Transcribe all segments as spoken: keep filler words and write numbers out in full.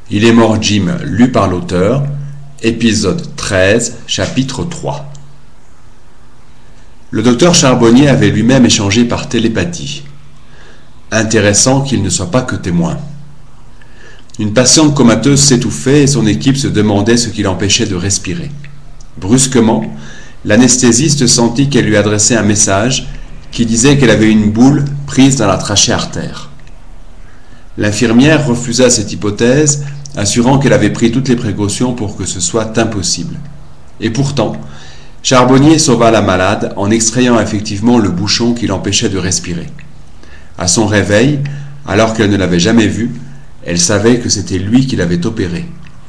Il est mort Jim, lu par l'auteur, épisode treize, chapitre trois. Le docteur Charbonnier avait lui-même échangé par télépathie. Intéressant qu'il ne soit pas que témoin. Une patiente comateuse s'étouffait et son équipe se demandait ce qui l'empêchait de respirer. Brusquement, l'anesthésiste sentit qu'elle lui adressait un message qui disait qu'elle avait une boule prise dans la trachée artère. L'infirmière refusa cette hypothèse, assurant qu'elle avait pris toutes les précautions pour que ce soit impossible. Et pourtant, Charbonnier sauva la malade en extrayant effectivement le bouchon qui l'empêchait de respirer. À son réveil, alors qu'elle ne l'avait jamais vu, elle savait que c'était lui qui l'avait opéré.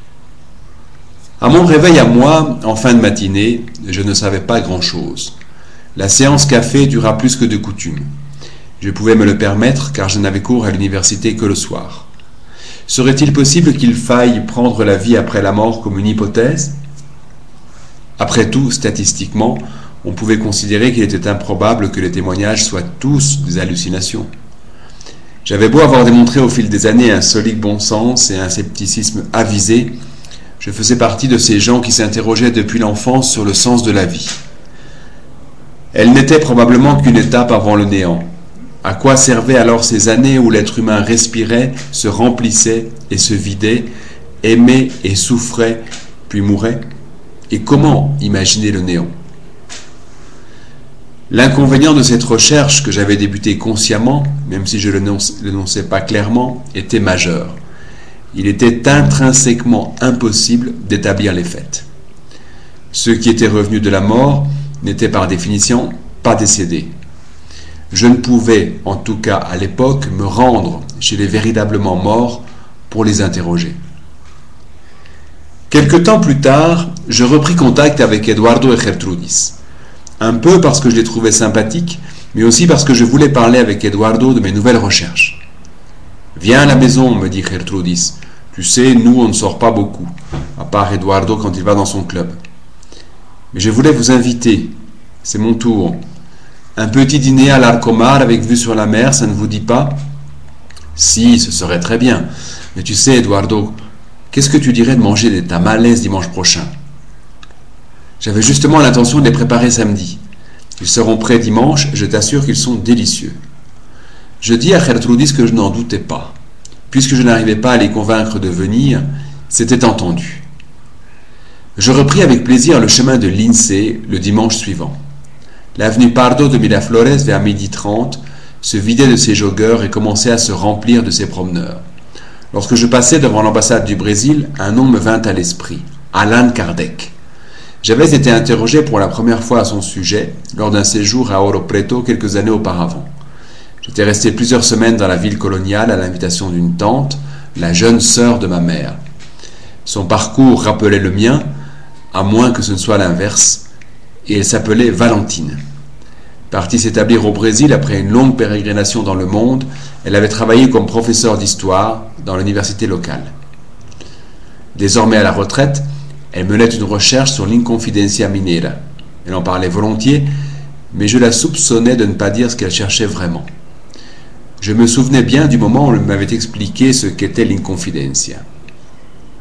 À mon réveil à moi, en fin de matinée, je ne savais pas grand-chose. La séance café dura plus que de coutume. Je pouvais me le permettre car je n'avais cours à l'université que le soir. Serait-il possible qu'il faille prendre la vie après la mort comme une hypothèse ? Après tout, statistiquement, on pouvait considérer qu'il était improbable que les témoignages soient tous des hallucinations. J'avais beau avoir démontré au fil des années un solide bon sens et un scepticisme avisé, je faisais partie de ces gens qui s'interrogeaient depuis l'enfance sur le sens de la vie. Elle n'était probablement qu'une étape avant le néant. À quoi servaient alors ces années où l'être humain respirait, se remplissait et se vidait, aimait et souffrait, puis mourait ? Et comment imaginer le néant ? L'inconvénient de cette recherche que j'avais débutée consciemment, même si je ne l'énonçais pas clairement, était majeur. Il était intrinsèquement impossible d'établir les faits. Ceux qui étaient revenus de la mort n'étaient par définition pas décédés. Je ne pouvais, en tout cas à l'époque, me rendre chez les véritablement morts pour les interroger. Quelque temps plus tard, je repris contact avec Eduardo et Gertrudis. Un peu parce que je les trouvais sympathiques, mais aussi parce que je voulais parler avec Eduardo de mes nouvelles recherches. « Viens à la maison, me dit Gertrudis. Tu sais, nous, on ne sort pas beaucoup, à part Eduardo quand il va dans son club. Mais je voulais vous inviter. C'est mon tour. Un petit dîner à l'Arcomar avec vue sur la mer, ça ne vous dit pas ? Si, ce serait très bien. Mais tu sais, Eduardo, qu'est-ce que tu dirais de manger des tamales dimanche prochain ? J'avais justement l'intention de les préparer samedi. Ils seront prêts dimanche, je t'assure qu'ils sont délicieux. Je dis à Gertrudis que je n'en doutais pas. Puisque je n'arrivais pas à les convaincre de venir, c'était entendu. Je repris avec plaisir le chemin de l'INSEE le dimanche suivant. L'avenue Pardo de Miraflores, vers midi trente, se vidait de ses joggeurs et commençait à se remplir de ses promeneurs. Lorsque je passais devant l'ambassade du Brésil, un nom me vint à l'esprit, Allan Kardec. J'avais été interrogé pour la première fois à son sujet lors d'un séjour à Ouro Preto quelques années auparavant. J'étais resté plusieurs semaines dans la ville coloniale à l'invitation d'une tante, la jeune sœur de ma mère. Son parcours rappelait le mien, à moins que ce ne soit l'inverse, et elle s'appelait Valentine. Partie s'établir au Brésil après une longue pérégrination dans le monde, elle avait travaillé comme professeure d'histoire dans l'université locale. Désormais à la retraite, elle menait une recherche sur l'Inconfidencia Minera. Elle en parlait volontiers, mais je la soupçonnais de ne pas dire ce qu'elle cherchait vraiment. Je me souvenais bien du moment où elle m'avait expliqué ce qu'était l'Inconfidencia.